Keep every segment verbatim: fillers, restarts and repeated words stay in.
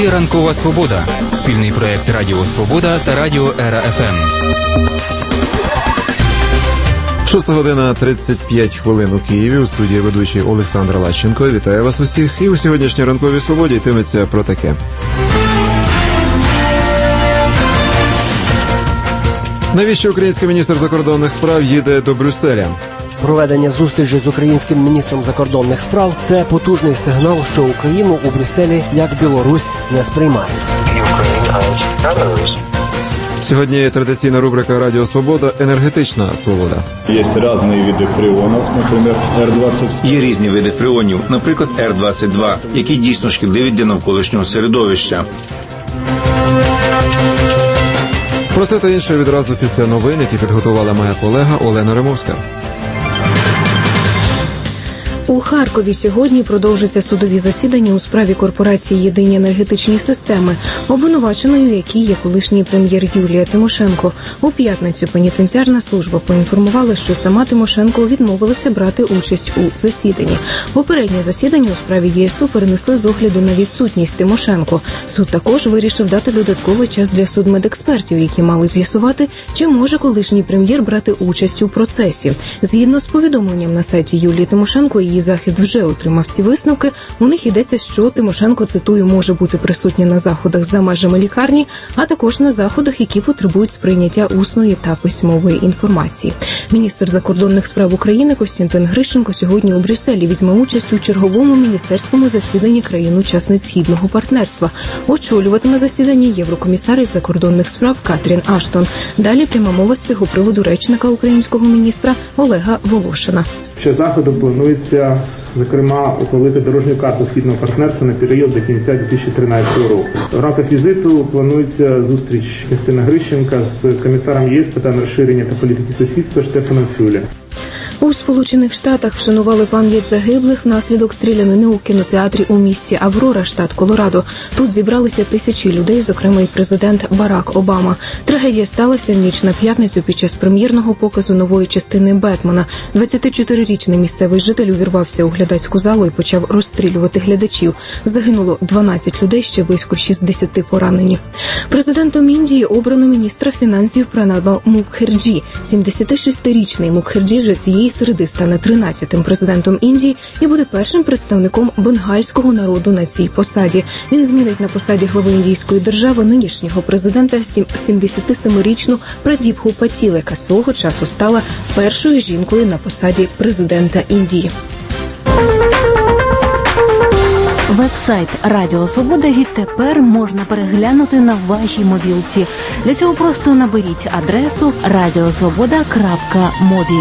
Ефірі «Ранкова Свобода» – спільний проєкт Радіо Свобода та Радіо Ера еф ем. Шоста година тридцять п'ять хвилин у Києві. У студії ведучий Олександр Лащенко. Вітаю вас усіх. І у сьогоднішній «Ранковій Свободі» йтиметься про таке. Навіщо український міністр закордонних справ їде до Брюсселя? Проведення зустрічі з українським міністром закордонних справ – це потужний сигнал, що Україну у Брюсселі, як Білорусь, не сприймають. Сьогодні традиційна рубрика «Радіо Свобода» – «Енергетична свобода». Є різні види фреонів, наприклад, ер двадцять. Є різні види фреонів, наприклад, ер двадцять два, які дійсно шкідливі для навколишнього середовища. Про це та інше відразу після новин, які підготувала моя колега Олена Римовська. У Харкові сьогодні продовжаться судові засідання у справі корпорації «Єдині енергетичні системи», обвинуваченою якій є колишній прем'єр Юлія Тимошенко. У п'ятницю пенітенціарна служба поінформувала, що сама Тимошенко відмовилася брати участь у засіданні. Попереднє засідання у справі ЄСУ перенесли з огляду на відсутність Тимошенко. Суд також вирішив дати додатковий час для судмедекспертів, які мали з'ясувати, чи може колишній прем'єр брати участь у процесі. Згідно з повідомленням на сайті Юлії Тимошенко, її захід вже отримав ці висновки. У них йдеться, що Тимошенко, цитую, може бути присутня на заходах за межами лікарні, а також на заходах, які потребують сприйняття усної та письмової інформації. Міністр закордонних справ України Костянтин Грищенко сьогодні у Брюсселі візьме участь у черговому міністерському засіданні країн-учасниць Східного партнерства. Очолюватиме засідання єврокомісар із закордонних справ Катрін Аштон. Далі пряма мова з цього приводу речника українського міністра Олега Волошина. Ще заходу планується, зокрема, ухвалити дорожню карту Східного партнерства на період до кінця дві тисячі тринадцятого року. В рамках візиту планується зустріч Костянтина Грищенка з комісаром ЄС з питань розширення та політики сусідства Штефаном Фюле. У Сполучених Штатах вшанували пам'ять загиблих внаслідок стрілянини у кінотеатрі у місті Аврора, штат Колорадо. Тут зібралися тисячі людей, зокрема й президент Барак Обама. Трагедія сталася в ніч на п'ятницю під час прем'єрного показу нової частини «Бетмена». двадцятичотирирічний місцевий житель увірвався у глядацьку залу і почав розстрілювати глядачів. Загинуло дванадцять людей, ще близько шістдесят поранені. Президентом Індії обрано міністра фінансів Пранаба Мукхерджі. сімдесятишестирічний Мукхерджі вже цієї середи стане тринадцятим президентом Індії і буде першим представником бенгальського народу на цій посаді. Він змінить на посаді глави індійської держави нинішнього президента сімдесятисемирічну Прадіпху Патіл, яка свого часу стала першою жінкою на посаді президента Індії. Веб-сайт Радіо Свобода відтепер можна переглянути на вашій мобілці. Для цього просто наберіть адресу радіосвобода крапка мобі.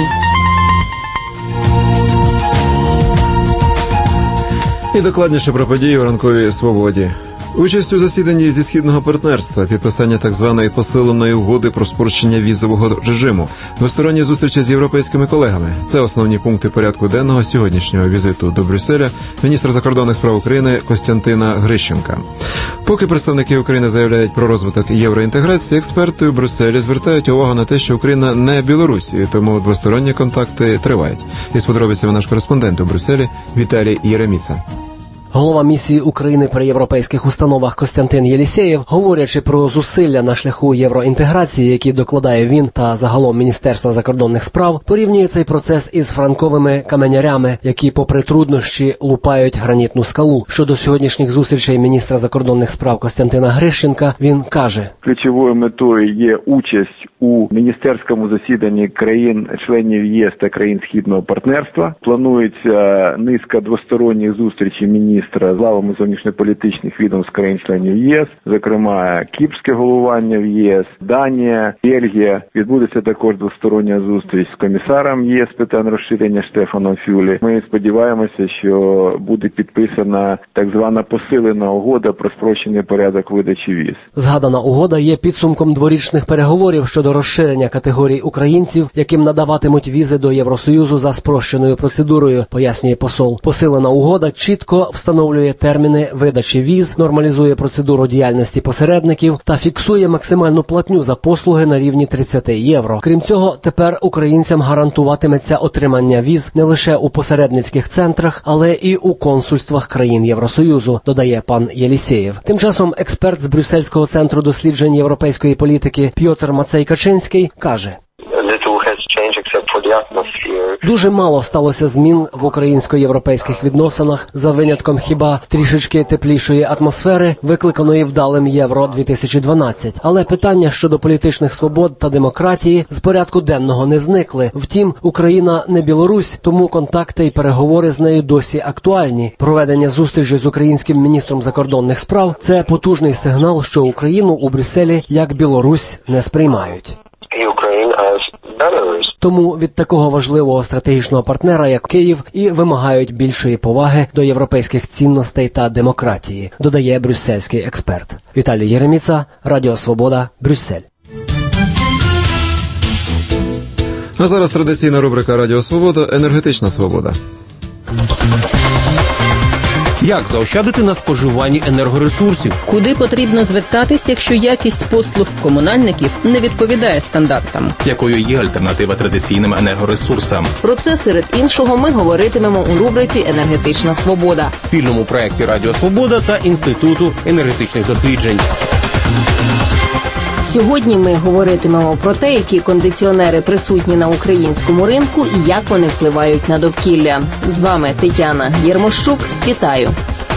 І докладніше про події у «Ранковій Свободі». Участь у засіданні зі Східного партнерства, підписання так званої посиленої угоди про спрощення візового режиму, двосторонні зустрічі з європейськими колегами – це основні пункти порядку денного сьогоднішнього візиту до Брюсселя міністра закордонних справ України Костянтина Грищенка. Поки представники України заявляють про розвиток євроінтеграції, експерти у Брюсселі звертають увагу на те, що Україна не Білорусь, і тому двосторонні контакти тривають. Із подробицями наш кореспондент у Брюсселі Віталій Єреміца. Голова місії України при європейських установах Костянтин Єлісєєв, говорячи про зусилля на шляху євроінтеграції, які докладає він та загалом Міністерство закордонних справ, порівнює цей процес із франковими каменярями, які попри труднощі лупають гранітну скалу. Щодо сьогоднішніх зустрічей міністра закордонних справ Костянтина Грищенка, він каже: ключовою метою є участь у міністерському засіданні країн-членів ЄС та країн Східного партнерства. Планується низка двосторонніх зустрічей міністрів з главами зовнішньополітичних відомств країн-членів ЄС, зокрема кіпрське головування в ЄС, Данія, Бельгія. Відбудеться також двостороння зустріч з комісаром ЄС з питань розширення Штефаном Фюле. Ми сподіваємося, що буде підписана так звана посилена угода про спрощений порядок видачі віз. Згадана угода є підсумком дворічних переговорів щодо розширення категорій українців, яким надаватимуть візи до Євросоюзу за спрощеною процедурою, пояснює посол. Посилена угода чітко встановлює встановлює терміни видачі віз, нормалізує процедуру діяльності посередників та фіксує максимальну платню за послуги на рівні тридцять євро. Крім цього, тепер українцям гарантуватиметься отримання віз не лише у посередницьких центрах, але і у консульствах країн Євросоюзу, додає пан Єлісєєв. Тим часом експерт з Брюссельського центру досліджень європейської політики Пьотр Мацей-Качинський каже: дуже мало сталося змін в українсько-європейських відносинах, за винятком хіба трішечки теплішої атмосфери, викликаної вдалим Євро дві тисячі дванадцять. Але питання щодо політичних свобод та демократії з порядку денного не зникли. Втім, Україна не Білорусь, тому контакти і переговори з нею досі актуальні. Проведення зустрічі з українським міністром закордонних справ – це потужний сигнал, що Україну у Брюсселі як Білорусь не сприймають. Тому від такого важливого стратегічного партнера, як Київ, і вимагають більшої поваги до європейських цінностей та демократії, додає брюссельський експерт. Віталій Єреміца, Радіо Свобода, Брюссель. А зараз традиційна рубрика Радіо Свобода «Енергетична свобода». Як заощадити на споживанні енергоресурсів? Куди потрібно звертатись, якщо якість послуг комунальників не відповідає стандартам? Якою є альтернатива традиційним енергоресурсам? Про це, серед іншого, ми говоритимемо у рубриці «Енергетична свобода» в спільному проєкті Радіо Свобода та Інституту енергетичних досліджень. Сьогодні ми говоритимемо про те, які кондиціонери присутні на українському ринку і як вони впливають на довкілля. З вами Тетяна Єрмощук. Вітаю!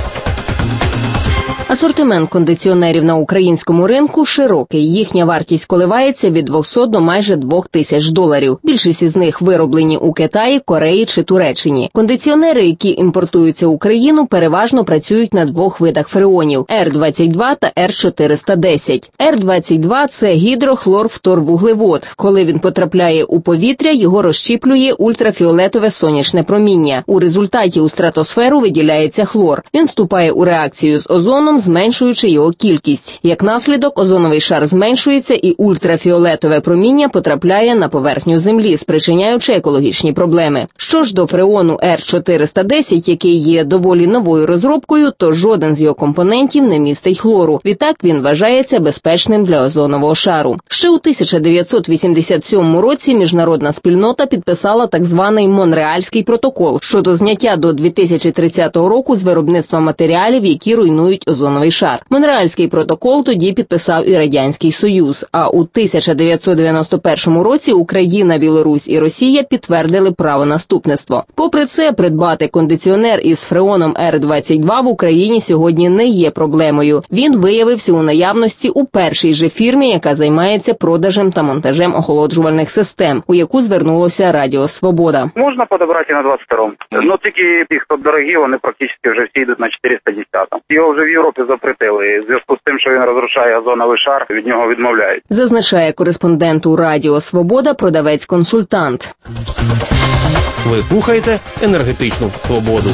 Асортимент кондиціонерів на українському ринку широкий. Їхня вартість коливається від двохсот до майже двох тисяч доларів. Більшість із них вироблені у Китаї, Кореї чи Туреччині. Кондиціонери, які імпортуються в Україну, переважно працюють на двох видах фреонів – ер двадцять два та ер чотириста десять. ер двадцять два – це гідрохлорфторвуглевод. Коли він потрапляє у повітря, його розщіплює ультрафіолетове сонячне проміння. У результаті у стратосферу виділяється хлор. Він вступає у реакцію з озоном, зменшуючи його кількість. Як наслідок, озоновий шар зменшується і ультрафіолетове проміння потрапляє на поверхню Землі, спричиняючи екологічні проблеми. Що ж до фреону ер чотириста десять, який є доволі новою розробкою, то жоден з його компонентів не містить хлору. Відтак він вважається безпечним для озонового шару. Ще у тисяча дев'ятсот вісімдесят сьомому році міжнародна спільнота підписала так званий Монреальський протокол щодо зняття до дві тисячі тридцятого року з виробництва матеріалів, які руйнують озоновий шар. Монреальський протокол тоді підписав і Радянський Союз, а у тисяча дев'ятсот дев'яносто першому році Україна, Білорусь і Росія підтвердили правонаступництво. Попри це, придбати кондиціонер із фреоном ер двадцять два в Україні сьогодні не є проблемою. Він виявився у наявності у першій же фірмі, яка займається продажем та монтажем охолоджувальних систем, у яку звернулося Радіо Свобода. Можна подобрати на двадцять второму. Ну тільки ті, хто дорогі, вони практично вже всі йдуть на чотириста десятому. Його вже в Європі запретили. В зв'язку з тим, що він розрушає озоновий шар, від нього відмовляють. Зазначає кореспондент у Радіо Свобода, продавець-консультант. Ви слухаєте «Енергетичну свободу».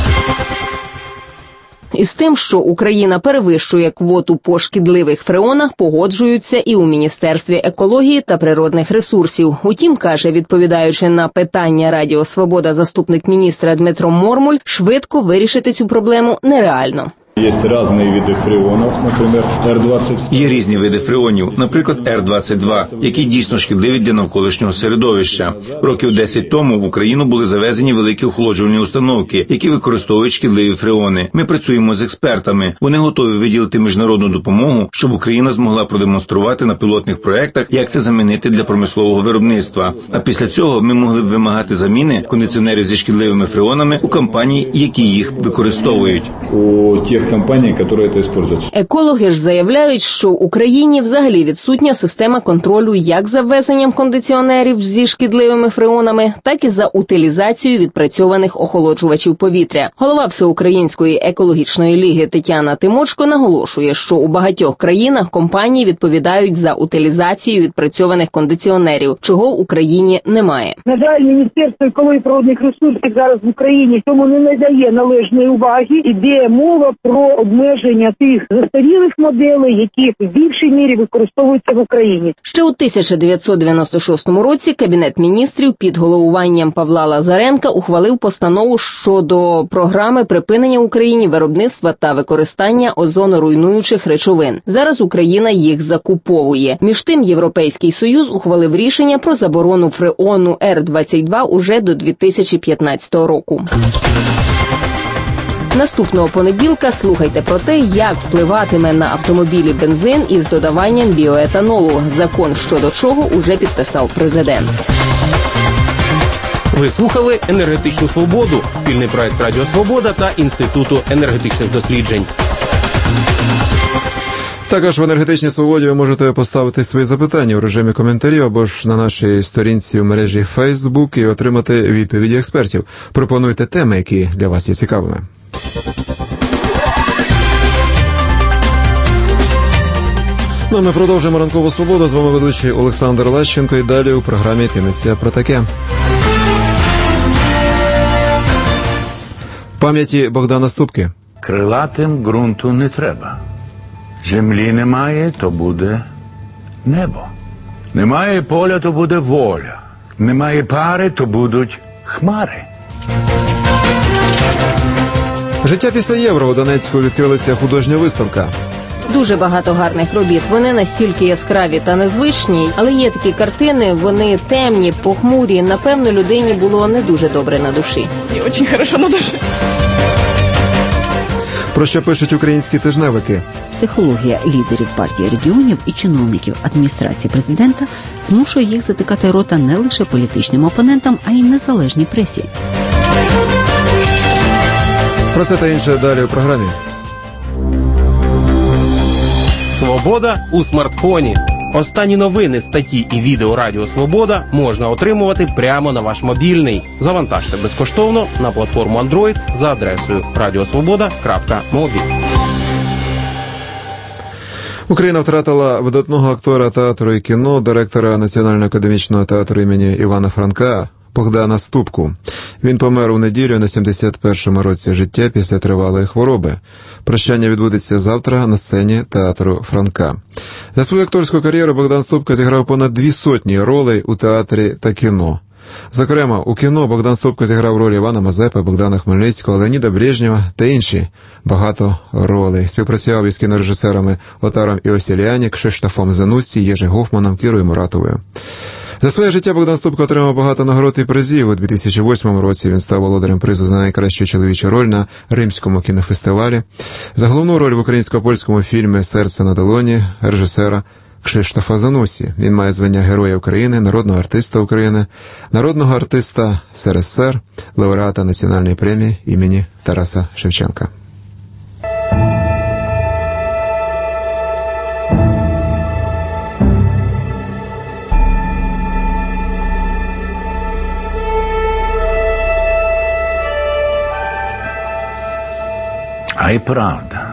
Із тим, що Україна перевищує квоту по шкідливих фреонах, погоджуються і у Міністерстві екології та природних ресурсів. Утім, каже, відповідаючи на питання Радіо Свобода заступник міністра Дмитро Мормуль, швидко вирішити цю проблему нереально. Є різні види фреонів, наприклад, ер двадцять. Є різні види фреонів, наприклад, ер двадцять два, які дійсно шкідливі для навколишнього середовища. Років десять тому в Україну були завезені великі охолоджувальні установки, які використовують шкідливі фреони. Ми працюємо з експертами. Вони готові виділити міжнародну допомогу, щоб Україна змогла продемонструвати на пілотних проєктах, як це замінити для промислового виробництва. А після цього ми могли б вимагати заміни кондиціонерів зі шкідливими фреонами у компаній, які їх використовують. У тих компаній, які це використовують. Екологи ж заявляють, що в Україні взагалі відсутня система контролю як за ввезенням кондиціонерів зі шкідливими фреонами, так і за утилізацією відпрацьованих охолоджувачів повітря. Голова Всеукраїнської екологічної ліги Тетяна Тимочко наголошує, що у багатьох країнах компанії відповідають за утилізацію відпрацьованих кондиціонерів, чого в Україні немає. На жаль, Міністерство екології і природних ресурсів зараз в Україні цьому не надає належної уваги. Іде мова про про обмеження тих застарілих моделей, які в більшій мірі використовуються в Україні. Ще у тисяча дев'ятсот дев'яносто шостому році Кабінет міністрів під головуванням Павла Лазаренка ухвалив постанову щодо програми припинення в Україні виробництва та використання озоноруйнуючих речовин. Зараз Україна їх закуповує. Між тим, Європейський Союз ухвалив рішення про заборону фреону Р двадцять два уже до дві тисячі п'ятнадцятого року. Наступного понеділка слухайте про те, як впливатиме на автомобілі бензин із додаванням біоетанолу. Закон щодо чого уже підписав президент. Ви слухали «Енергетичну свободу» – спільний проект Радіо Свобода та Інституту енергетичних досліджень. Також в «Енергетичній свободі» ви можете поставити свої запитання у режимі коментарів або ж на нашій сторінці у мережі Facebook і отримати відповіді експертів. Пропонуйте теми, які для вас є цікавими. Ну, а ми продовжуємо «Ранкову свободу». З вами ведучий Олександр Лещенко. І далі у програмі йтиметься про таке. Пам'яті Богдана Ступки. Крилатим ґрунту не треба. Землі немає, то буде небо. Немає поля, то буде воля. Немає пари, то будуть хмари. Життя після Євро. У Донецьку відкрилася художня виставка. Дуже багато гарних робіт. Вони настільки яскраві та незвичні, але є такі картини, вони темні, похмурі. Напевно, людині було не дуже добре на душі. І дуже хорошо на душі. Про що пишуть українські тижневики? Психологія лідерів партії регіонів і чиновників адміністрації президента змушує їх затикати рота не лише політичним опонентам, а й незалежній пресі. Про це та інше далі у програмі. Свобода у смартфоні. Останні новини, статті і відео Радіо Свобода можна отримувати прямо на ваш мобільний. Завантажте безкоштовно на платформу Android за адресою радіосвобода крапка мобі. Україна втратила видатного актора театру і кіно, директора Національного академічного театру імені Івана Франка Богдана Ступку. Він помер у неділю на сімдесят першому році життя після тривалої хвороби. Прощання відбудеться завтра на сцені театру Франка. За свою акторську кар'єру Богдан Ступка зіграв понад дві сотні ролей у театрі та кіно. Зокрема, у кіно Богдан Ступка зіграв ролі Івана Мазепи, Богдана Хмельницького, Леоніда Брежнєва та інші багато ролей. Співпрацював із кінорежисерами Отаром Іосіліані, Кшиштофом Зануссі, Єжи Гофманом, Кірою Муратовою. За своє життя Богдан Ступка отримав багато нагород і призів. У дві тисячі восьмому році він став володарем призу за найкращу чоловічу роль на Римському кінофестивалі. За головну роль в українсько-польському фільмі «Серце на долоні» режисера Кшиштофа Зануссі. Він має звання Героя України, народного артиста України, народного артиста СРСР, лауреата Національної премії імені Тараса Шевченка. А й правда.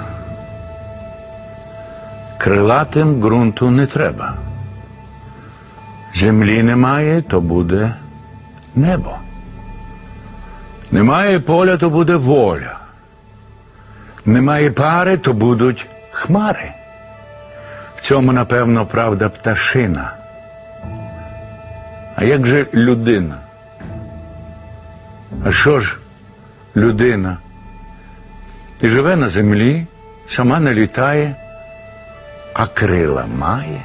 Крилатим ґрунту не треба. Землі немає, то буде небо. Немає поля, то буде воля. Немає пари, то будуть хмари. В цьому, напевно, правда пташина. А як же людина? А що ж людина? І живе на землі, сама не літає, а крила має.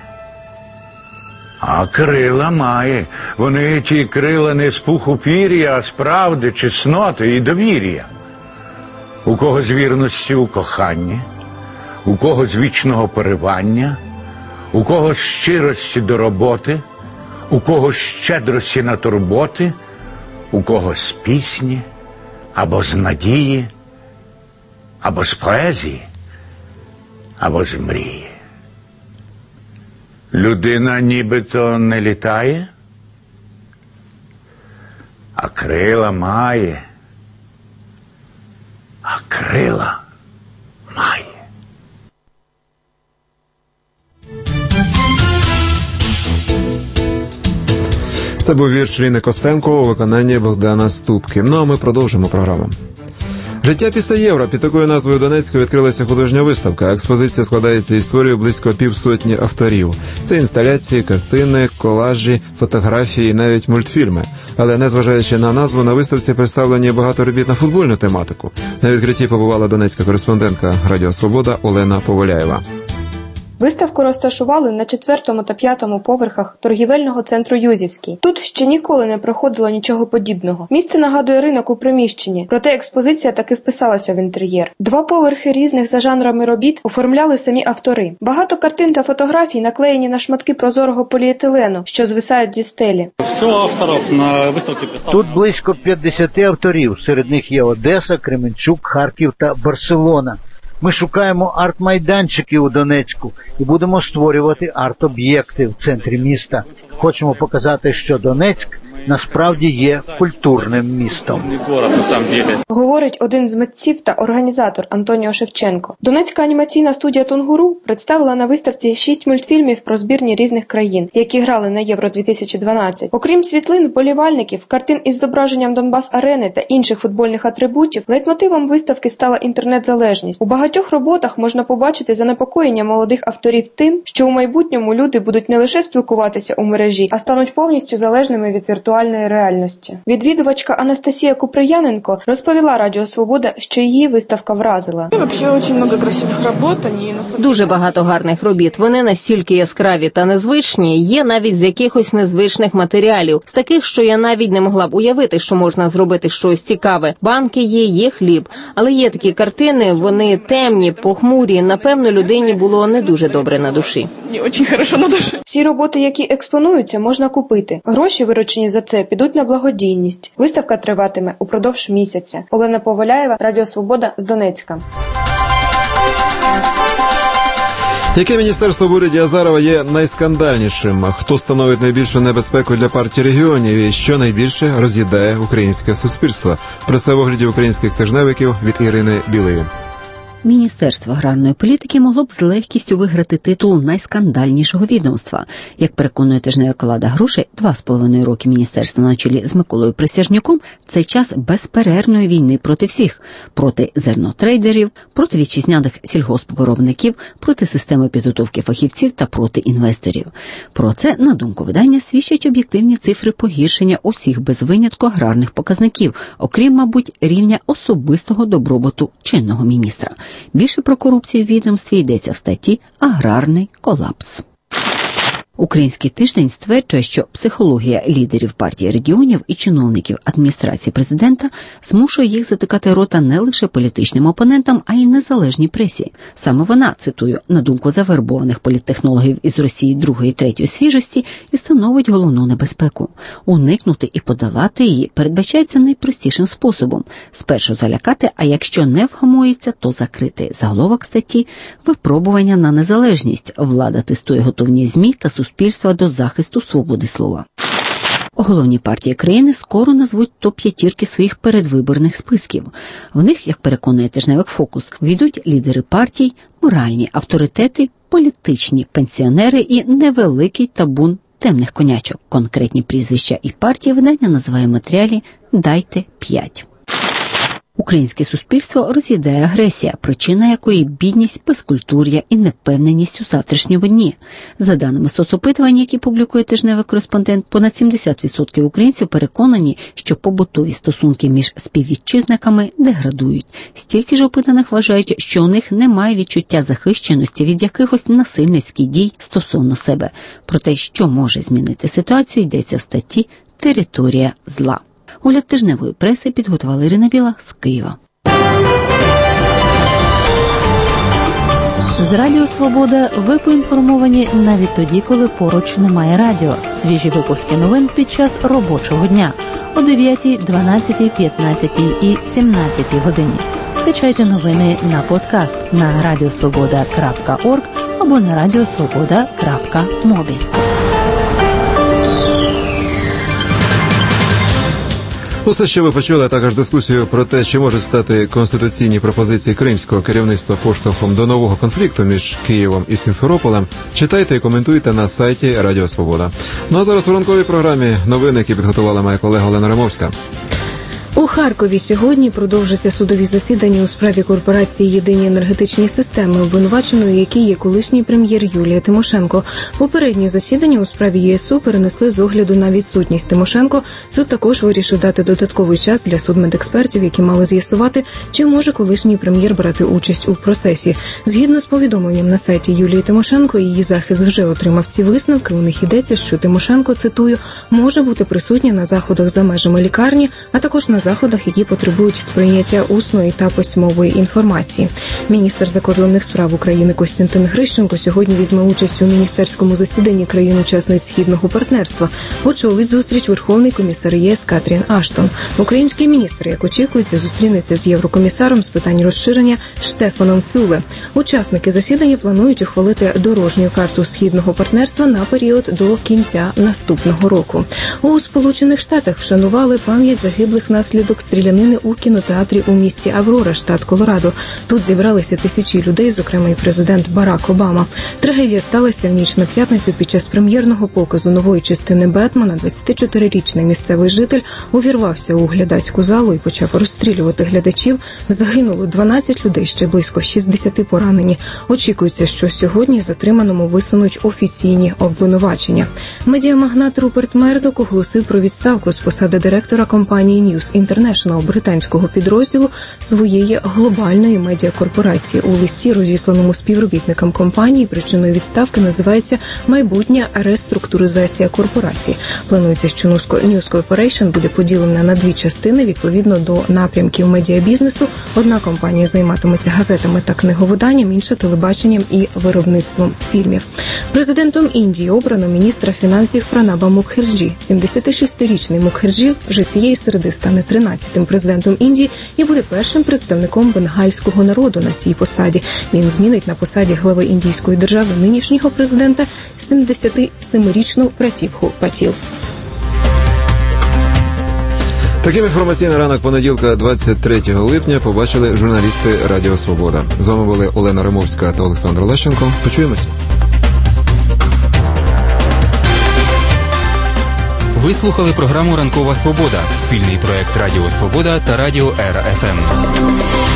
А крила має. Вони ті крила не з пуху пір'я, а з правди, чесноти і довір'я. У кого з вірності у коханні, у кого з вічного поривання, у кого з щирості до роботи, у кого з щедрості на турботи, у кого з пісні або з надії, або з поезії, або з мрії. Людина нібито не літає, а крила має, а крила має. Це був вірш Ліни Костенко у виконанні Богдана Ступки. Ну а ми продовжимо програму. Життя після Євро. Під такою назвою Донецька відкрилася художня виставка. Експозиція складається із творів близько півсотні авторів. Це інсталяції, картини, колажі, фотографії і навіть мультфільми. Але незважаючи на назву, на виставці представлені багато робіт на футбольну тематику. На відкритті побувала донецька кореспондентка Радіо Свобода Олена Поволяєва. Виставку розташували на четвертому та п'ятому поверхах торгівельного центру «Юзівський». Тут ще ніколи не проходило нічого подібного. Місце нагадує ринок у приміщенні, проте експозиція таки вписалася в інтер'єр. Два поверхи різних за жанрами робіт оформляли самі автори. Багато картин та фотографій наклеєні на шматки прозорого поліетилену, що звисають зі стелі. Всього авторів на виставці представлено. Тут близько п'ятдесят авторів. Серед них є Одеса, Кременчук, Харків та Барселона. Ми шукаємо арт-майданчики у Донецьку і будемо створювати арт-об'єкти в центрі міста. Хочемо показати, що Донецьк насправді є культурним містом. Говорить один з митців та організатор Антоніо Шевченко. Донецька анімаційна студія «Тунгуру» представила на виставці шість мультфільмів про збірні різних країн, які грали на Євро дві тисячі дванадцять. Окрім світлин, вболівальників, картин із зображенням Донбас-арени та інших футбольних атрибутів, лейтмотивом виставки стала інтернет-залежність. У багатьох роботах можна побачити занепокоєння молодих авторів тим, що у майбутньому люди будуть не лише спілкуватися у мережі, а стануть повністю залежними від віртуальної реальності. Відвідувачка Анастасія Куприяненко розповіла Радіо Свобода, що її виставка вразила. Дуже багато гарних робіт. Вони настільки яскраві та незвичні, є навіть з якихось незвичних матеріалів. З таких, що я навіть не могла б уявити, що можна зробити щось цікаве. Банки є, є хліб. Але є такі картини, вони темні, похмурі. Напевно, людині було не дуже добре на душі. Всі роботи, які експонуються, можна купити. Гроші, виручені за це, підуть на благодійність. Виставка триватиме упродовж місяця. Олена Поволяєва, Радіо Свобода з Донецька. Яке міністерство в уряді Азарова є найскандальнішим? Хто становить найбільшу небезпеку для партії регіонів і що найбільше роз'їдає українське суспільство? Про це в огляді українських тижневиків від Ірини Білої. Міністерство аграрної політики могло б з легкістю виграти титул найскандальнішого відомства. Як переконує тижневик «Лада Грошей», два з половиною роки міністерства на чолі з Миколою Присяжнюком – це час безперервної війни проти всіх. Проти зернотрейдерів, проти вітчизняних сільгоспвиробників, проти системи підготовки фахівців та проти інвесторів. Про це, на думку видання, свідчать об'єктивні цифри погіршення усіх без винятку аграрних показників, окрім, мабуть, рівня особистого добробуту чинного міністра. Більше про корупцію в відомстві йдеться в статті «Аграрний колапс». Український тиждень стверджує, що психологія лідерів партії регіонів і чиновників адміністрації президента змушує їх затикати рота не лише політичним опонентам, а й незалежній пресі. Саме вона, цитую, на думку завербованих політтехнологів із Росії другої і третьої свіжості, і становить головну небезпеку. Уникнути і подолати її передбачається найпростішим способом – спершу залякати, а якщо не вгамується, то закрити. Заголовок статті «Випробування на незалежність. Влада тестує готовність ЗМІ та суспільства до захисту свободи слова». Головні партії країни скоро назвуть топ-п'ятірки своїх передвиборних списків. В них, як переконує тижневик «Фокус», війдуть лідери партій, моральні авторитети, політичні пенсіонери і невеликий табун темних конячок. Конкретні прізвища і партії видання називає в матеріалі «Дайте п'ять». Українське суспільство роз'їдає агресія, причина якої бідність, безкультур'я і невпевненість у завтрашньому дні. За даними соцопитувань, які публікує тижневий кореспондент, понад сімдесят відсотків українців переконані, що побутові стосунки між співвітчизниками деградують. Стільки ж опитаних вважають, що у них немає відчуття захищеності від якихось насильницьких дій стосовно себе. Про те, що може змінити ситуацію, йдеться в статті «Територія зла». Огляд тижневої преси підготувала Ірина Біла з Києва. З Радіо Свобода ви поінформовані навіть тоді, коли поруч немає радіо. Свіжі випуски новин під час робочого дня о дев'ятій, дванадцятій, п'ятнадцятій і сімнадцятій годині. Скачайте новини на подкаст на радіосвобода крапка орг або на радіосвобода крапка мобі. Усе, що ви почули, а також дискусію про те, чи можуть стати конституційні пропозиції кримського керівництва поштовхом до нового конфлікту між Києвом і Сімферополем, читайте і коментуйте на сайті Радіо Свобода. Ну а зараз у ранковій програмі новини, які підготувала моя колега Олена Римовська. У Харкові сьогодні продовжаться судові засідання у справі корпорації «Єдині енергетичні системи», обвинуваченою якій є колишній прем'єр Юлія Тимошенко. Попередні засідання у справі ЄСУ перенесли з огляду на відсутність Тимошенко. Суд також вирішив дати додатковий час для судмедекспертів, які мали з'ясувати, чи може колишній прем'єр брати участь у процесі. Згідно з повідомленням на сайті Юлії Тимошенко, її захист вже отримав ці висновки. У них йдеться, що Тимошенко, цитую, може бути присутня на заходах за межами лікарні, а також на заходах, які потребують сприйняття усної та письмової інформації. Міністр закордонних справ України Костянтин Грищенко сьогодні візьме участь у міністерському засіданні країн-учасниць Східного партнерства. Очолить зустріч Верховний комісар ЄС Катрін Аштон. Український міністр, як очікується, зустрінеться з єврокомісаром з питань розширення Штефаном Фюле. Учасники засідання планують ухвалити дорожню карту Східного партнерства на період до кінця наступного року. У Сполучених Штатах вшанували пам'ять загиблих внаслідок стрілянини у кінотеатрі у місті Аврора, штат Колорадо. Тут зібралися тисячі людей, зокрема і президент Барак Обама. Трагедія сталася в ніч на п'ятницю під час прем'єрного показу нової частини «Бетмена». двадцятичотирирічний місцевий житель увірвався у глядацьку залу і почав розстрілювати глядачів. Загинуло дванадцять людей, ще близько шістдесят поранені. Очікується, що сьогодні затриманому висунуть офіційні обвинувачення. Медіамагнат Руперт Мердок оголосив про відставку з посади директора компанії News International, британського підрозділу своєї глобальної медіакорпорації. У листі, розісланому співробітникам компанії, причиною відставки називається «майбутня реструктуризація корпорації». Планується, що News Corporation буде поділена на дві частини відповідно до напрямків медіабізнесу. Одна компанія займатиметься газетами та книговиданням, інша – телебаченням і виробництвом фільмів. Президентом Індії обрано міністра фінансів Пранаба Мукхерджі. сімдесятишестирічний Мукхерджі вже цієї середи стане тринадцятим президентом Індії і буде першим представником бенгальського народу на цій посаді. Він змінить на посаді глави індійської держави нинішнього президента сімдесятисемирічну Пратібху Патіл. Таким інформаційний ранок понеділка, двадцять третього липня, побачили журналісти Радіо Свобода. З вами були Олена Римовська та Олександр Лещенко. Почуємось. Ви слухали програму «Ранкова Свобода» – спільний проект Радіо Свобода та Радіо Ера Еф Ем.